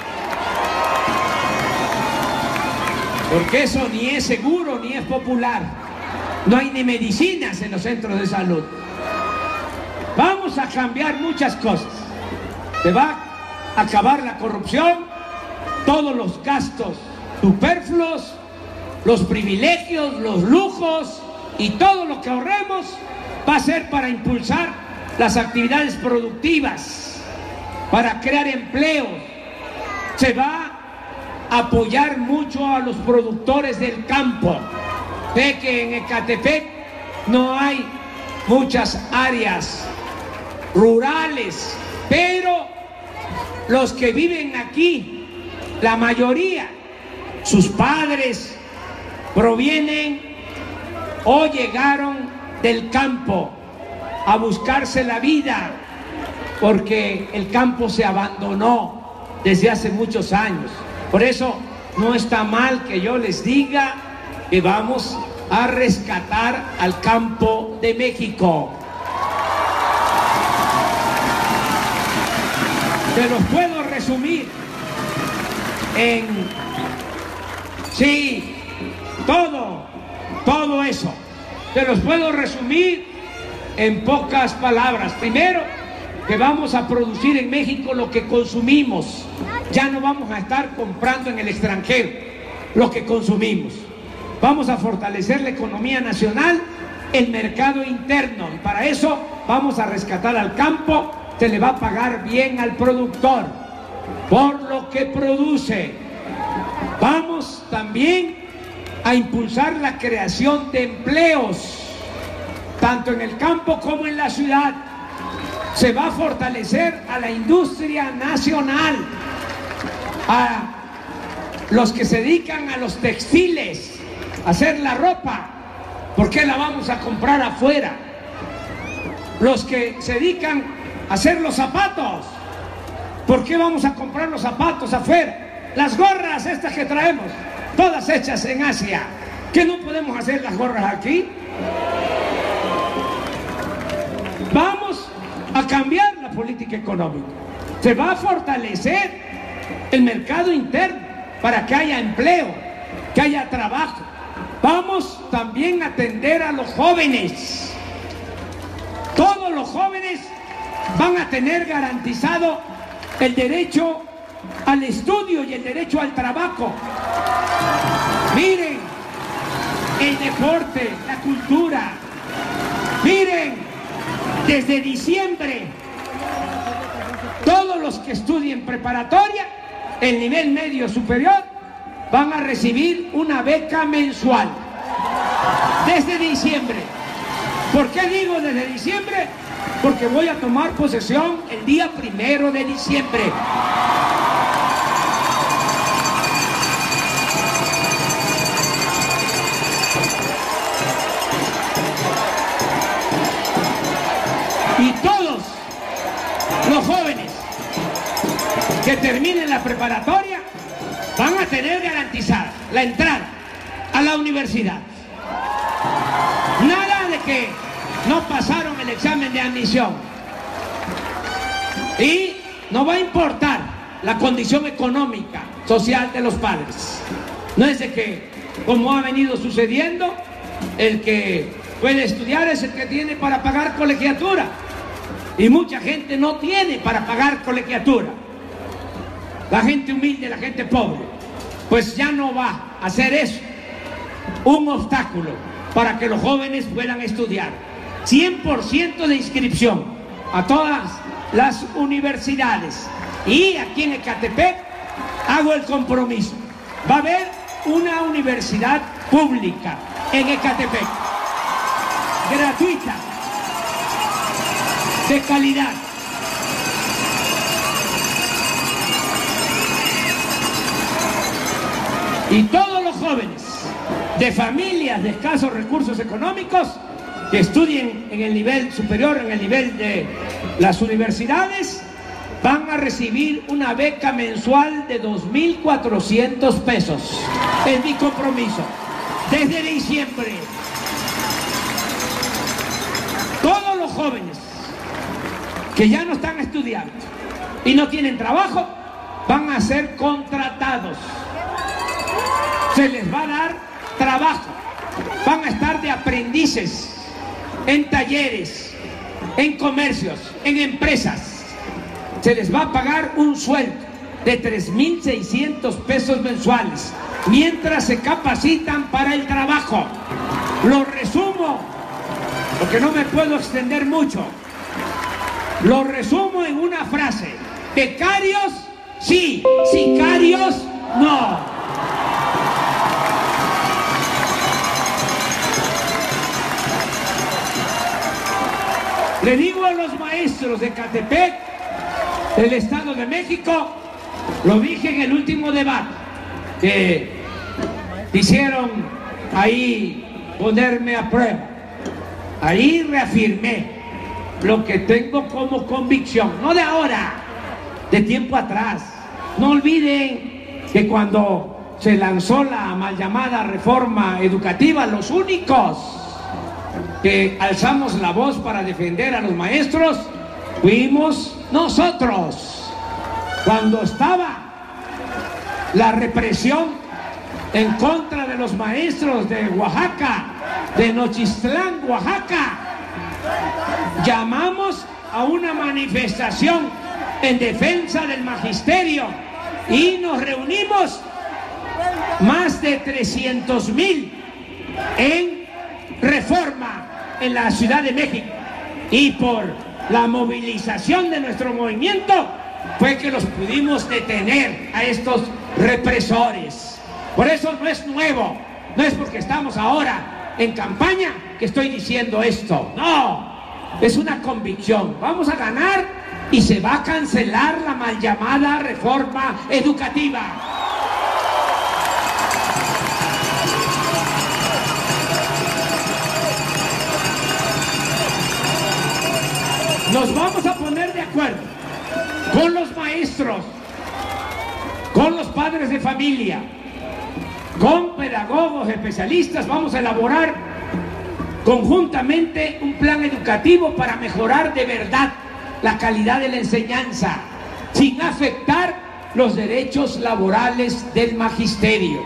Speaker 1: Porque eso ni es seguro ni es popular. No hay ni medicinas en los centros de salud. Vamos a cambiar muchas cosas. Se va a acabar la corrupción, todos los gastos superfluos, los privilegios, los lujos y todo lo que ahorremos va a ser para impulsar las actividades productivas, para crear empleos. Se va a apoyar mucho a los productores del campo. Ve que en Ecatepec no hay muchas áreas rurales, pero los que viven aquí, la mayoría, sus padres provienen o llegaron del campo a buscarse la vida, porque el campo se abandonó desde hace muchos años. Por eso no está mal que yo les diga que vamos a rescatar al campo de México. Te los puedo resumir en, sí, todo, todo eso. Te los puedo resumir en pocas palabras. Primero, que vamos a producir en México lo que consumimos. Ya no vamos a estar comprando en el extranjero lo que consumimos. Vamos a fortalecer la economía nacional, el mercado interno. Y para eso vamos a rescatar al campo. Se le va a pagar bien al productor por lo que produce. Vamos también a impulsar la creación de empleos, tanto en el campo como en la ciudad. Se va a fortalecer a la industria nacional, a los que se dedican a los textiles, a hacer la ropa. ¿Por qué la vamos a comprar afuera? Los que se dedican a hacer los zapatos, ¿por qué vamos a comprar los zapatos afuera? Las gorras estas que traemos, todas hechas en Asia. ¿Qué no podemos hacer las gorras aquí? Vamos a cambiar la política económica. Se va a fortalecer el mercado interno para que haya empleo, que haya trabajo. Vamos también a atender a los jóvenes. Todos los jóvenes van a tener garantizado el derecho al estudio y el derecho al trabajo. Miren el deporte, la cultura. Miren, desde diciembre, todos los que estudien preparatoria, el nivel medio superior, van a recibir una beca mensual. Desde diciembre. ¿Por qué digo desde diciembre? Porque voy a tomar posesión el día primero de diciembre. Y todos los jóvenes que terminen la preparatoria van a tener garantizada la entrada a la universidad. Nada de que no pasaron el examen de admisión. Y no va a importar la condición económica, social de los padres. No es de que, como ha venido sucediendo, el que puede estudiar es el que tiene para pagar colegiatura. Y mucha gente no tiene para pagar colegiatura. La gente humilde, la gente pobre, pues ya no va a ser eso un obstáculo para que los jóvenes puedan estudiar. cien por ciento de inscripción a todas las universidades. Y aquí en Ecatepec hago el compromiso. Va a haber una universidad pública en Ecatepec, gratuita, de calidad. Y todos los jóvenes de familias de escasos recursos económicos que estudien en el nivel superior, en el nivel de las universidades, van a recibir una beca mensual de dos mil cuatrocientos pesos. Es mi compromiso. Desde diciembre, todos los jóvenes que ya no están estudiando y no tienen trabajo, van a ser contratados. Se les va a dar trabajo. Van a estar de aprendices en talleres, en comercios, en empresas. Se les va a pagar un sueldo de tres mil seiscientos pesos mensuales mientras se capacitan para el trabajo. Lo resumo, porque no me puedo extender mucho. Lo resumo en una frase. Becarios, sí. Sicarios, no. Le digo a los maestros de Ecatepec, del Estado de México, lo dije en el último debate, que quisieron ahí ponerme a prueba. Ahí reafirmé lo que tengo como convicción, no de ahora, de tiempo atrás. No olviden que cuando se lanzó la mal llamada reforma educativa, los únicos que alzamos la voz para defender a los maestros fuimos nosotros. Cuando estaba la represión en contra de los maestros de Oaxaca, de Nochistlán, Oaxaca, llamamos a una manifestación en defensa del magisterio y nos reunimos más de trescientos mil en Reforma en la Ciudad de México, y por la movilización de nuestro movimiento fue que los pudimos detener a estos represores. Por eso no es nuevo, no es porque estamos ahora en campaña que estoy diciendo esto, no, es una convicción. Vamos a ganar y se va a cancelar la mal llamada reforma educativa. Nos vamos a poner de acuerdo con los maestros, con los padres de familia, con pedagogos especialistas. Vamos a elaborar conjuntamente un plan educativo para mejorar de verdad la calidad de la enseñanza, sin afectar los derechos laborales del magisterio.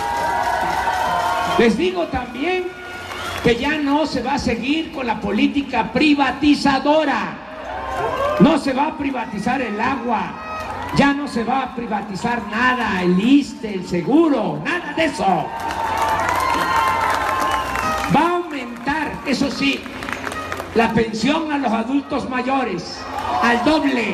Speaker 1: Les digo también que ya no se va a seguir con la política privatizadora. No se va a privatizar el agua, ya no se va a privatizar nada, el ISSSTE, el seguro, nada de eso. Va a aumentar, eso sí, la pensión a los adultos mayores al doble.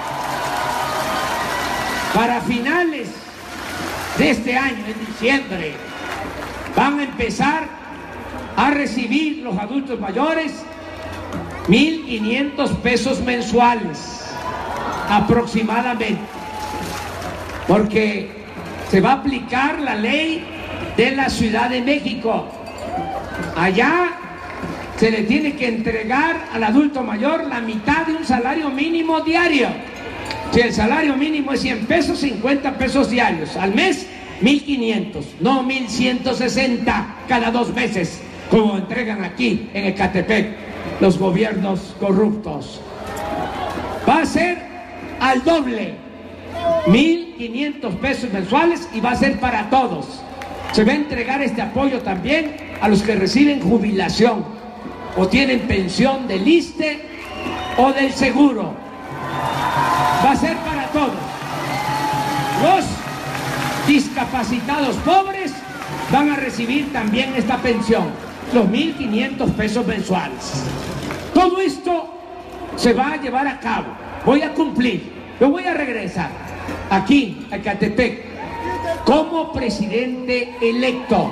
Speaker 1: Para finales de este año, en diciembre, van a empezar a recibir los adultos mayores mil quinientos pesos mensuales aproximadamente, porque se va a aplicar la ley de la Ciudad de México. Allá se le tiene que entregar al adulto mayor la mitad de un salario mínimo diario. Si el salario mínimo es cien pesos, cincuenta pesos diarios al mes, mil quinientos, no mil ciento sesenta cada dos meses, como entregan aquí en Ecatepec los gobiernos corruptos. Va a ser al doble, mil quinientos pesos mensuales, y va a ser para todos. Se va a entregar este apoyo también a los que reciben jubilación o tienen pensión del ISSSTE o del seguro. Va a ser para todos. Los discapacitados pobres van a recibir también esta pensión, los mil quinientos pesos mensuales. Todo esto se va a llevar a cabo. Voy a cumplir. Yo voy a regresar aquí a Ecatepec como presidente electo.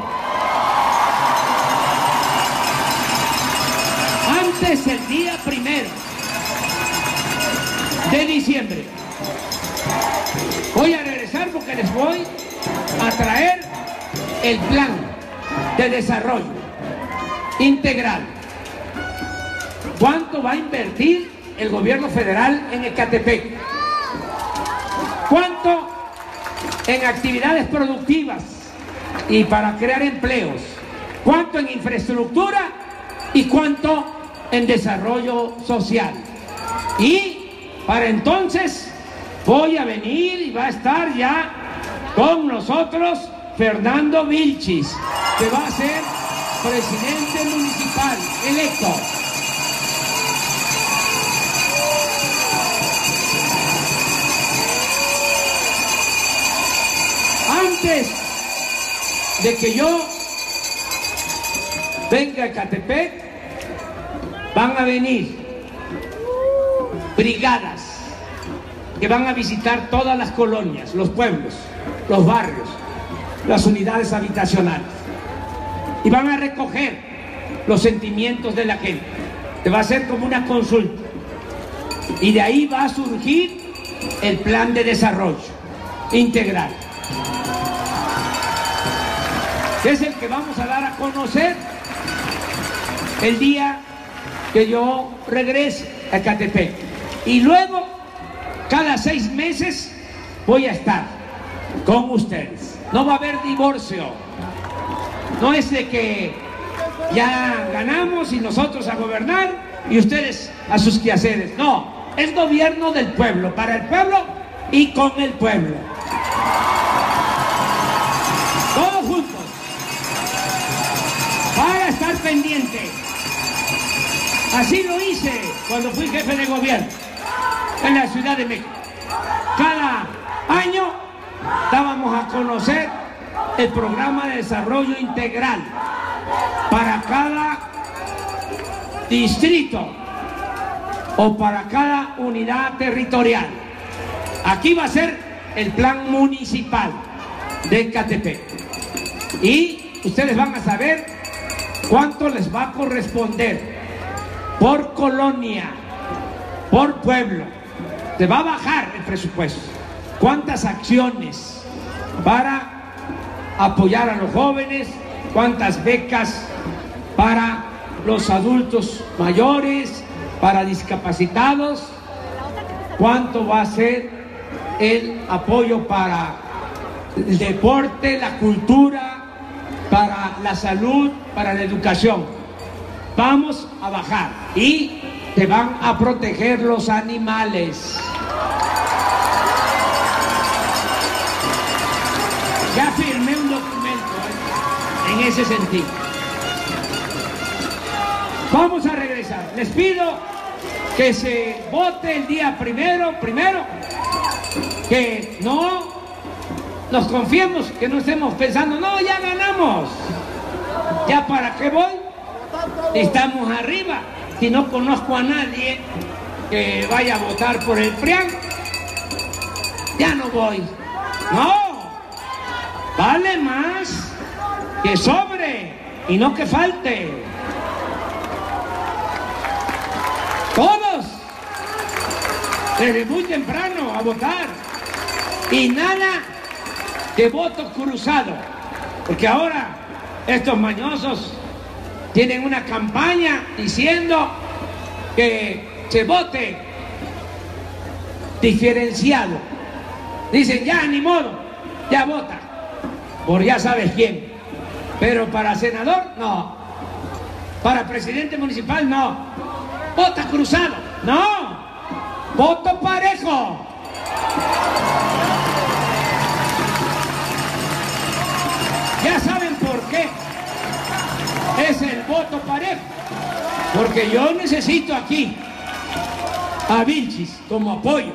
Speaker 1: Antes el día primero de diciembre. Voy a regresar porque les voy a traer el plan de desarrollo integral. ¿Cuánto va a invertir el gobierno federal en Ecatepec? ¿Cuánto en actividades productivas y para crear empleos? ¿Cuánto en infraestructura? ¿Y cuánto en desarrollo social? Y para entonces voy a venir y va a estar ya con nosotros Fernando Vilchis, que va a ser presidente municipal electo. Antes de que yo venga a Ecatepec, van a venir brigadas que van a visitar todas las colonias, los pueblos, los barrios, las unidades habitacionales, y van a recoger los sentimientos de la gente. Te va a hacer como una consulta, y de ahí va a surgir el plan de desarrollo integral, que es el que vamos a dar a conocer el día que yo regrese a Ecatepec. Y luego, cada seis meses, voy a estar con ustedes. No va a haber divorcio. No es de que ya ganamos y nosotros a gobernar y ustedes a sus quehaceres. No, es gobierno del pueblo, para el pueblo y con el pueblo. Todos juntos. Para estar pendiente. Así lo hice cuando fui jefe de gobierno en la Ciudad de México. Cada año dábamos a conocer el programa de desarrollo integral para cada distrito o para cada unidad territorial. Aquí va a ser el plan municipal de Ecatepec y ustedes van a saber cuánto les va a corresponder por colonia, por pueblo. Te va a bajar el presupuesto. ¿Cuántas acciones para apoyar a los jóvenes? ¿Cuántas becas para los adultos mayores, para discapacitados? ¿Cuánto va a ser el apoyo para el deporte, la cultura, para la salud, para la educación? Vamos a bajar y te van a proteger los animales. Ya firmé un documento ¿eh? en ese sentido. Vamos a regresar. Les pido que se vote el día primero, primero, que no nos confiemos, que no estemos pensando, no, ya ganamos. ¿Ya para qué voy? Estamos arriba. Si no conozco a nadie que vaya a votar por el P R I A N, ya no voy. No, vale más que sobre y no que falte. Todos, desde muy temprano a votar. Y nada de voto cruzado, porque ahora estos mañosos tienen una campaña diciendo que se vote diferenciado. Dicen, ya, ni modo, ya vota por ya sabes quién. Pero para senador, no. Para presidente municipal, no. Vota cruzado, no. Voto parejo. Ya saben por qué es el voto parejo, porque yo necesito aquí a Vilchis como apoyo.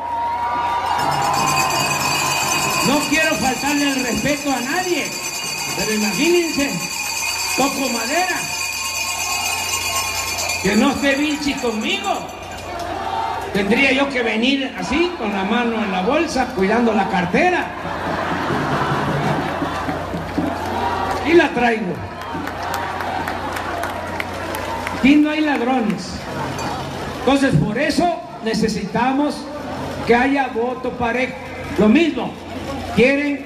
Speaker 1: No quiero faltarle el respeto a nadie, pero imagínense, toco madera, que no esté Vilchis conmigo. Tendría yo que venir así, con la mano en la bolsa, cuidando la cartera. Y la traigo. Aquí no hay ladrones. Entonces, por eso necesitamos que haya voto parejo. Lo mismo, quieren